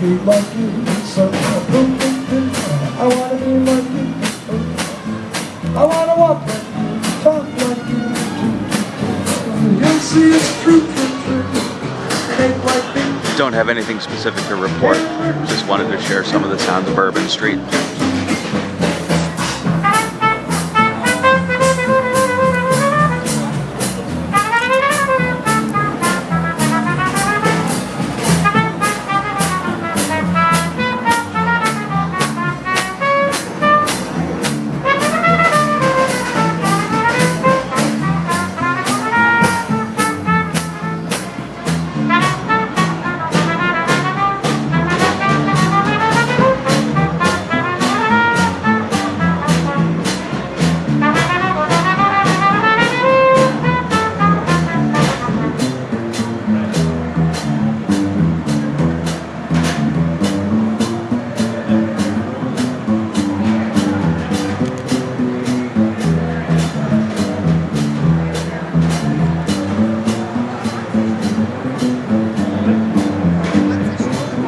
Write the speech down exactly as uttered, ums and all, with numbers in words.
be like you, son. I wanna be like you. I wanna walk like you, talk like you. You'll see it's true, true, true. It ain't like me. Don't have anything specific to report. Just wanted to share some of the sounds of Bourbon Street.